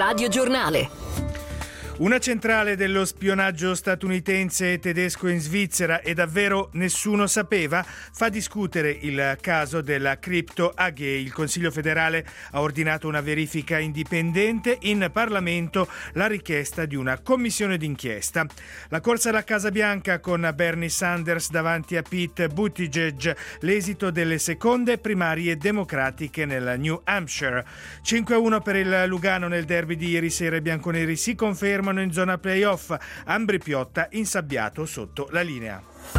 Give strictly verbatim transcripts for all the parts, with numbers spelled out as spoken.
Radio Giornale. Una centrale dello spionaggio statunitense e tedesco in Svizzera e davvero nessuno sapeva? Fa discutere il caso della Crypto A G. Il Consiglio federale ha ordinato una verifica indipendente, in Parlamento la richiesta di una commissione d'inchiesta. La corsa alla Casa Bianca con Bernie Sanders davanti a Pete Buttigieg, l'esito delle seconde primarie democratiche nel New Hampshire. cinque a uno per il Lugano nel derby di ieri sera. I bianconeri si confermano in zona playoff. Ambri Piotta insabbiato sotto la linea.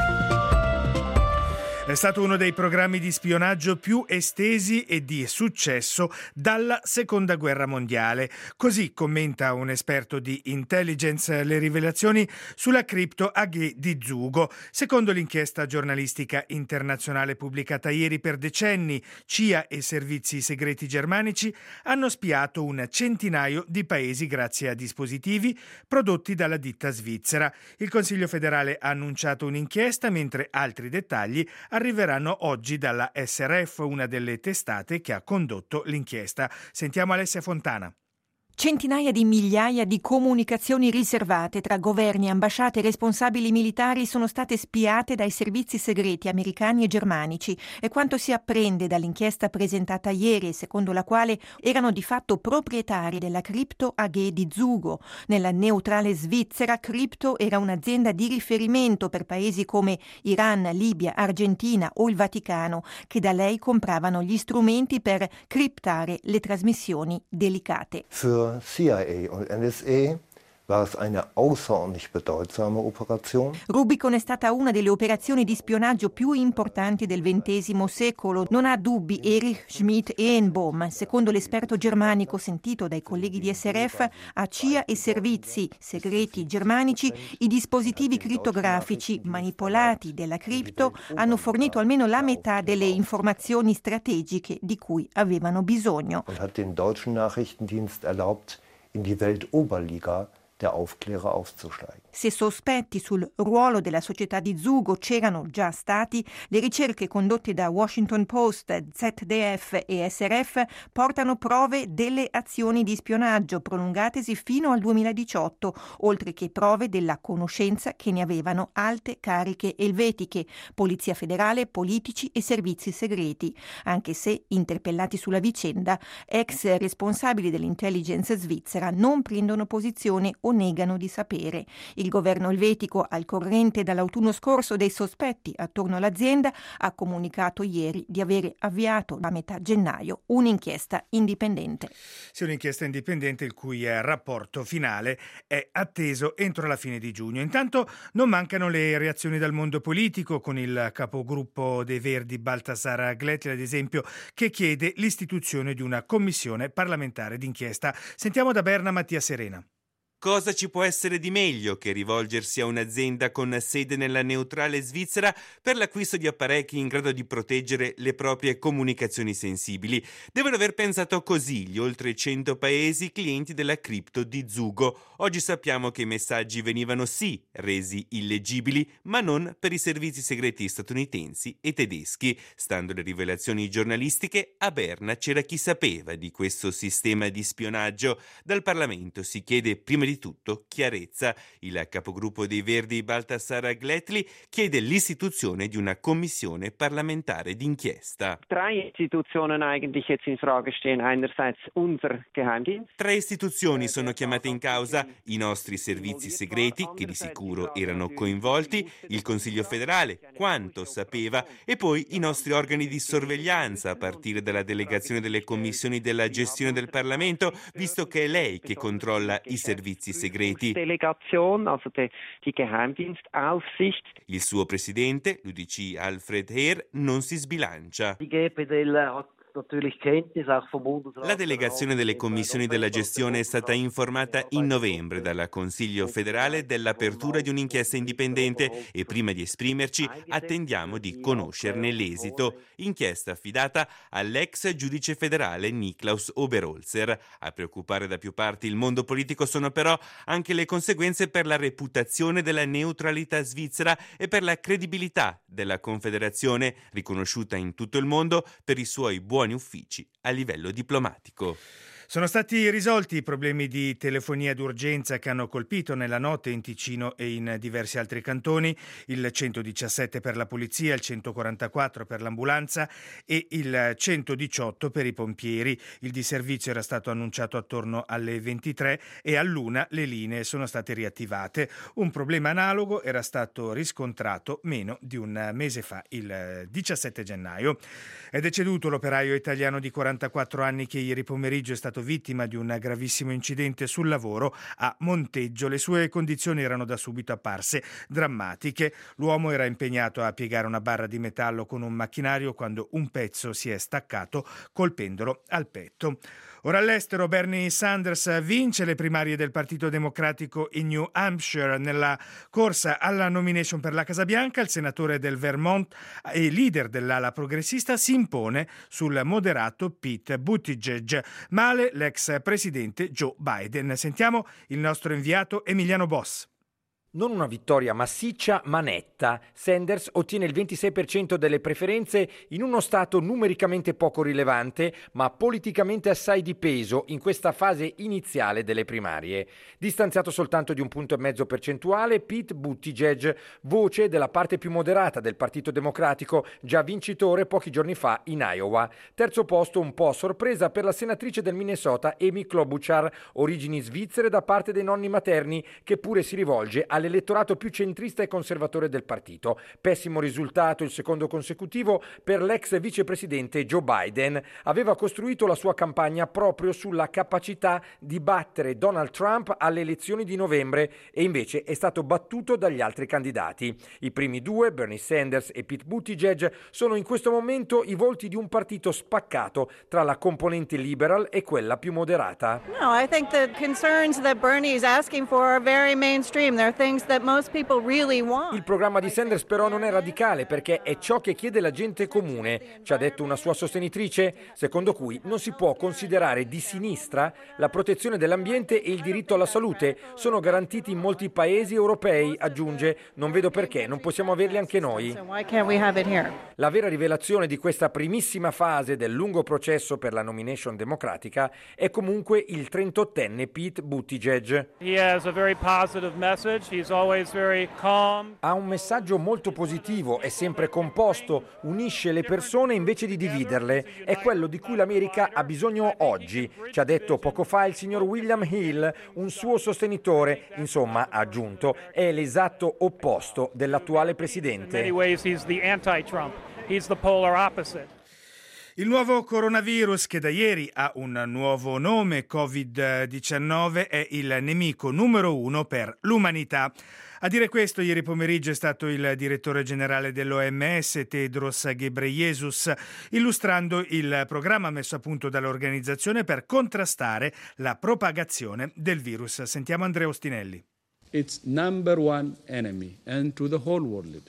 È stato uno dei programmi di spionaggio più estesi e di successo dalla Seconda Guerra Mondiale. Così commenta un esperto di intelligence le rivelazioni sulla Crypto A G di Zugo. Secondo l'inchiesta giornalistica internazionale pubblicata ieri, per decenni C I A e servizi segreti germanici hanno spiato un centinaio di paesi grazie a dispositivi prodotti dalla ditta svizzera. Il Consiglio federale ha annunciato un'inchiesta, mentre altri dettagli arriveranno oggi dalla S R F, una delle testate che ha condotto l'inchiesta. Sentiamo Alessia Fontana. Centinaia di migliaia di comunicazioni riservate tra governi, ambasciate e responsabili militari sono state spiate dai servizi segreti americani e germanici. È quanto si apprende dall'inchiesta presentata ieri, secondo la quale erano di fatto proprietari della Crypto A G di Zugo. Nella neutrale Svizzera, Crypto era un'azienda di riferimento per paesi come Iran, Libia, Argentina o il Vaticano, che da lei compravano gli strumenti per criptare le trasmissioni delicate. Für C I A und N S A war es eine außerordentlich bedeutsame Operation. Rubicon è stata una delle operazioni di spionaggio più importanti del ventesimo secolo. Non ha dubbi Erich Schmidt Ehenbohm. Secondo l'esperto germanico sentito dai colleghi di S R F, a C I A e servizi segreti germanici, i dispositivi crittografici manipolati della cripto hanno fornito almeno la metà delle informazioni strategiche di cui avevano bisogno. Und hat den deutschen Nachrichtendienst erlaubt, in die Weltoberliga der Aufklärer aufzusteigen. Se sospetti sul ruolo della società di Zugo c'erano già stati, le ricerche condotte da Washington Post, Z D F e S R F portano prove delle azioni di spionaggio prolungatesi fino al duemiladiciotto, oltre che prove della conoscenza che ne avevano alte cariche elvetiche, polizia federale, politici e servizi segreti, anche se, interpellati sulla vicenda, ex responsabili dell'intelligence svizzera non prendono posizione o negano di sapere. Il governo elvetico, al corrente dall'autunno scorso dei sospetti attorno all'azienda, ha comunicato ieri di avere avviato a metà gennaio un'inchiesta indipendente. Sì, un'inchiesta indipendente il cui rapporto finale è atteso entro la fine di giugno. Intanto non mancano le reazioni dal mondo politico, con il capogruppo dei Verdi Baltasar Gletli, ad esempio, che chiede l'istituzione di una commissione parlamentare d'inchiesta. Sentiamo da Berna Mattia Serena. Cosa ci può essere di meglio che rivolgersi a un'azienda con sede nella neutrale Svizzera per l'acquisto di apparecchi in grado di proteggere le proprie comunicazioni sensibili? Devono aver pensato così gli oltre cento paesi clienti della cripto di Zugo. Oggi sappiamo che i messaggi venivano sì resi illeggibili, ma non per i servizi segreti statunitensi e tedeschi. Stando alle rivelazioni giornalistiche, a Berna c'era chi sapeva di questo sistema di spionaggio. Dal Parlamento si chiede prima di tutto chiarezza. Il capogruppo dei Verdi Baltasar Gletli chiede l'istituzione di una commissione parlamentare d'inchiesta. Drei Institutionen eigentlich jetzt in Frage stehen. Einerseits unser Geheimdienst. Tre istituzioni sono chiamate in causa: i nostri servizi segreti, che di sicuro erano coinvolti, il Consiglio federale, quanto sapeva, e poi i nostri organi di sorveglianza, a partire dalla delegazione delle commissioni della gestione del Parlamento, visto che è lei che controlla i servizi segreti. Delegation, also die, die Geheimdienstaufsicht. Il suo presidente, l'U D C Alfred Heer, non si sbilancia. Die G P D L hat natürlich Kenntnis auch vom Bundesrat. La delegazione delle commissioni della gestione è stata informata in novembre dal Consiglio federale dell'apertura di un'inchiesta indipendente e prima di esprimerci attendiamo di conoscerne l'esito. Inchiesta affidata all'ex giudice federale Niklaus Oberholzer. A preoccupare da più parti il mondo politico sono però anche le conseguenze per la reputazione della neutralità svizzera e per la credibilità della Confederazione, riconosciuta in tutto il mondo per i suoi buoni uffici a livello diplomatico. Sono stati risolti i problemi di telefonia d'urgenza che hanno colpito nella notte in Ticino e in diversi altri cantoni, il centodiciassette per la polizia, il centoquarantaquattro per l'ambulanza e il centodiciotto per i pompieri. Il disservizio era stato annunciato attorno alle ventitré e all'una le linee sono state riattivate. Un problema analogo era stato riscontrato meno di un mese fa, il diciassette gennaio. È deceduto l'operaio italiano di quarantaquattro anni che ieri pomeriggio è stato vittima di un gravissimo incidente sul lavoro a Monteggio. Le sue condizioni erano da subito apparse drammatiche. L'uomo era impegnato a piegare una barra di metallo con un macchinario quando un pezzo si è staccato colpendolo al petto. Ora all'estero, Bernie Sanders vince le primarie del Partito Democratico in New Hampshire. Nella corsa alla nomination per la Casa Bianca, il senatore del Vermont e leader dell'ala progressista si impone sul moderato Pete Buttigieg. Male l'ex presidente Joe Biden. Sentiamo il nostro inviato Emiliano Boss. Non una vittoria massiccia ma netta. Sanders ottiene il ventisei per cento delle preferenze in uno stato numericamente poco rilevante ma politicamente assai di peso in questa fase iniziale delle primarie. Distanziato soltanto di un punto e mezzo percentuale, Pete Buttigieg, voce della parte più moderata del Partito Democratico, già vincitore pochi giorni fa in Iowa. Terzo posto un po' a sorpresa per la senatrice del Minnesota Amy Klobuchar, origini svizzere da parte dei nonni materni, che pure si rivolge alle l'elettorato più centrista e conservatore del partito. Pessimo risultato, il secondo consecutivo, per l'ex vicepresidente Joe Biden. Aveva costruito la sua campagna proprio sulla capacità di battere Donald Trump alle elezioni di novembre e invece è stato battuto dagli altri candidati. I primi due, Bernie Sanders e Pete Buttigieg, sono in questo momento i volti di un partito spaccato tra la componente liberal e quella più moderata. No, I think the concerns that Bernie is asking for are very mainstream. They're things that most people really want. Il programma di Sanders però non è radicale perché è ciò che chiede la gente comune, ci ha detto una sua sostenitrice, secondo cui non si può considerare di sinistra la protezione dell'ambiente e il diritto alla salute. Sono garantiti in molti paesi europei, aggiunge, non vedo perché non possiamo averli anche noi. La vera rivelazione di questa primissima fase del lungo processo per la nomination democratica è comunque il trentottenne Pete Buttigieg. He has a very positive message. He's always very calm. Ha un messaggio molto positivo, è sempre composto, unisce le persone invece di dividerle. È quello di cui l'America ha bisogno oggi, ci ha detto poco fa il signor William Hill, un suo sostenitore. Insomma, ha aggiunto, è l'esatto opposto dell'attuale presidente. In many ways he's the anti-Trump. He's the polar opposite. Il nuovo coronavirus, che da ieri ha un nuovo nome, covid diciannove, è il nemico numero uno per l'umanità. A dire questo, ieri pomeriggio è stato il direttore generale dell'O M S, Tedros Ghebreyesus, illustrando il programma messo a punto dall'organizzazione per contrastare la propagazione del virus. Sentiamo Andrea Ostinelli. It's number one enemy and to the whole world.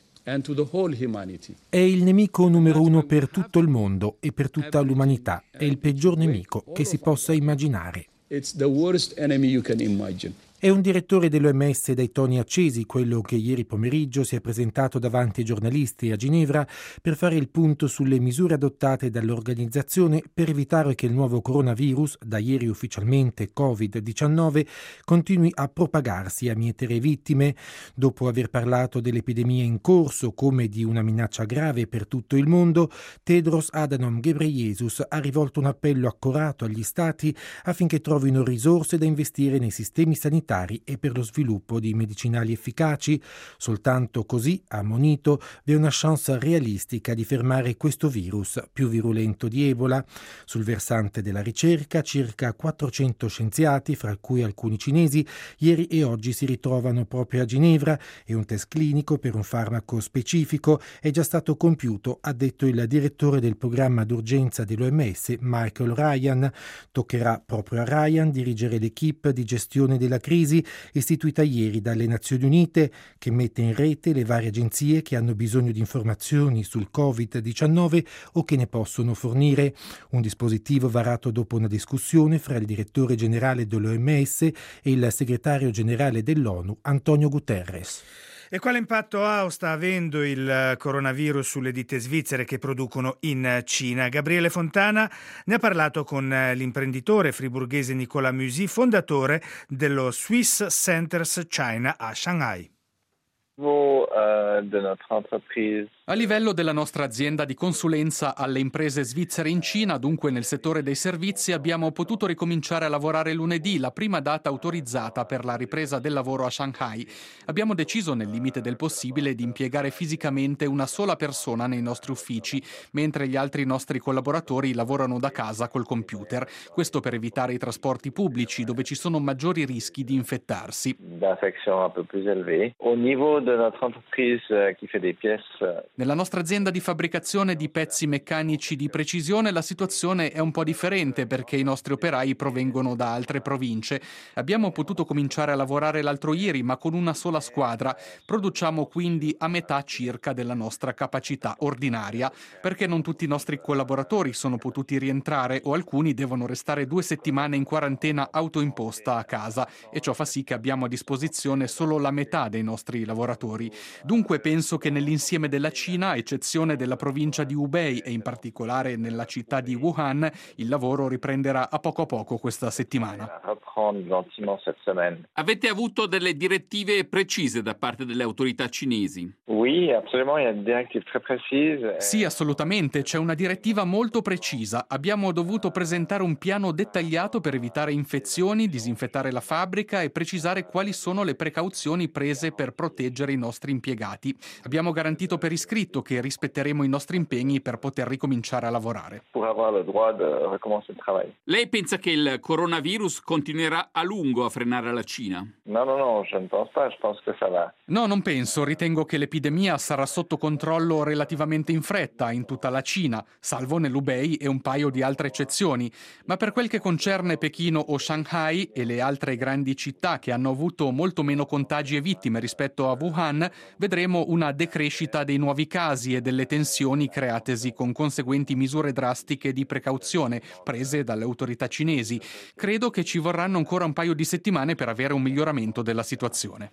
È il nemico numero uno per tutto il mondo e per tutta l'umanità. È il peggior nemico che si possa immaginare. It's the worst enemy you can imagine. È un direttore dell'O M S dai toni accesi, quello che ieri pomeriggio si è presentato davanti ai giornalisti a Ginevra per fare il punto sulle misure adottate dall'organizzazione per evitare che il nuovo coronavirus, da ieri ufficialmente covid diciannove, continui a propagarsi e a mietere vittime. Dopo aver parlato dell'epidemia in corso come di una minaccia grave per tutto il mondo, Tedros Adhanom Ghebreyesus ha rivolto un appello accorato agli Stati affinché trovino risorse da investire nei sistemi sanitari e per lo sviluppo di medicinali efficaci. Soltanto così, ha ammonito, vi è una chance realistica di fermare questo virus più virulento di Ebola. Sul versante della ricerca, circa quattrocento scienziati, fra cui alcuni cinesi, ieri e oggi si ritrovano proprio a Ginevra e un test clinico per un farmaco specifico è già stato compiuto, ha detto il direttore del programma d'urgenza dell'O M S, Michael Ryan. Toccherà proprio a Ryan dirigere l'equipe di gestione della crisi istituita ieri dalle Nazioni Unite, che mette in rete le varie agenzie che hanno bisogno di informazioni sul covid diciannove o che ne possono fornire. Un dispositivo varato dopo una discussione fra il direttore generale dell'O M S e il segretario generale dell'ONU, Antonio Guterres. E quale impatto ha o sta avendo il coronavirus sulle ditte svizzere che producono in Cina? Gabriele Fontana ne ha parlato con l'imprenditore friburghese Nicolas Musy, fondatore dello Swiss Centers China a Shanghai. A livello della nostra azienda di consulenza alle imprese svizzere in Cina, dunque nel settore dei servizi, abbiamo potuto ricominciare a lavorare lunedì, la prima data autorizzata per la ripresa del lavoro a Shanghai. Abbiamo deciso, nel limite del possibile, di impiegare fisicamente una sola persona nei nostri uffici, mentre gli altri nostri collaboratori lavorano da casa col computer. Questo per evitare i trasporti pubblici, dove ci sono maggiori rischi di infettarsi. D'infection un peu plus élevée. Au niveau de notre entreprise qui fait des pièces. Nella nostra azienda di fabbricazione di pezzi meccanici di precisione la situazione è un po' differente perché i nostri operai provengono da altre province. Abbiamo potuto cominciare a lavorare l'altro ieri, ma con una sola squadra. Produciamo quindi a metà circa della nostra capacità ordinaria, perché non tutti i nostri collaboratori sono potuti rientrare o alcuni devono restare due settimane in quarantena autoimposta a casa, e ciò fa sì che abbiamo a disposizione solo la metà dei nostri lavoratori. Dunque penso che nell'insieme della Cina, a eccezione della provincia di Hubei e in particolare nella città di Wuhan, il lavoro riprenderà a poco a poco questa settimana. Avete avuto delle direttive precise da parte delle autorità cinesi? Sì, assolutamente. C'è una direttiva molto precisa. Abbiamo dovuto presentare un piano dettagliato per evitare infezioni, disinfettare la fabbrica e precisare quali sono le precauzioni prese per proteggere i nostri impiegati. Abbiamo garantito per iscritto che rispetteremo i nostri impegni per poter ricominciare a lavorare. Lei pensa che il coronavirus continuerà a lungo a frenare la Cina? No, no, no, je ne pense pas, je pense que ça va. No, non penso. Ritengo che l'epidemia sarà sotto controllo relativamente in fretta in tutta la Cina, salvo nell'Hubei e un paio di altre eccezioni. Ma per quel che concerne Pechino o Shanghai e le altre grandi città che hanno avuto molto meno contagi e vittime rispetto a Wuhan, vedremo una decrescita dei nuovi casi e delle tensioni createsi con conseguenti misure drastiche di precauzione prese dalle autorità cinesi. Credo che ci vorranno ancora un paio di settimane per avere un miglioramento della situazione.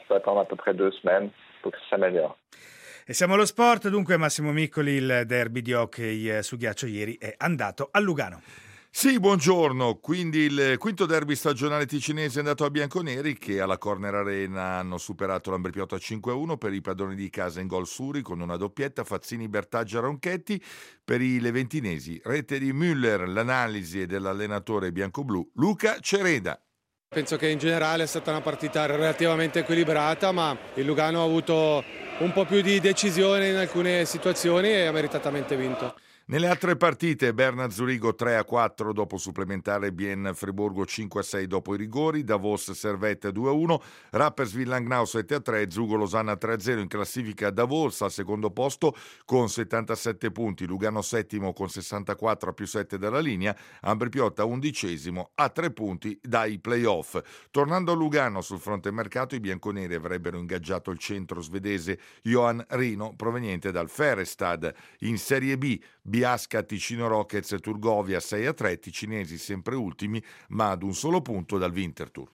E siamo allo sport, dunque Massimo Miccoli, il derby di hockey su ghiaccio ieri è andato a Lugano. Sì, buongiorno. Quindi il quinto derby stagionale ticinese è andato a bianconeri che alla Corner Arena hanno superato l'Ambrepiotta cinque a uno per i padroni di casa in gol Suri con una doppietta Fazzini, Bertaggia, Ronchetti. Per i leventinesi rete di Müller, l'analisi è dell'allenatore biancoblu Luca Cereda. Penso che in generale è stata una partita relativamente equilibrata, ma il Lugano ha avuto un po' più di decisione in alcune situazioni e ha meritatamente vinto. Nelle altre partite Berna Zurigo tre a quattro dopo supplementare, Bien Friburgo cinque a sei dopo i rigori, Davos Servette due a uno, Rappers Villangnau sette a tre, Zugo Losanna tre a zero. In classifica Davos al secondo posto con settantasette punti, Lugano settimo con sessantaquattro a più sette dalla linea, Ambrepiotta undicesimo a tre punti dai playoff. Tornando a Lugano, sul fronte mercato i bianconeri avrebbero ingaggiato il centro svedese Johan Rino proveniente dal Färjestad. In Serie B Biasca, Ticino Rockets, Turgovia sei a tre, ticinesi sempre ultimi ma ad un solo punto dal Winterthur.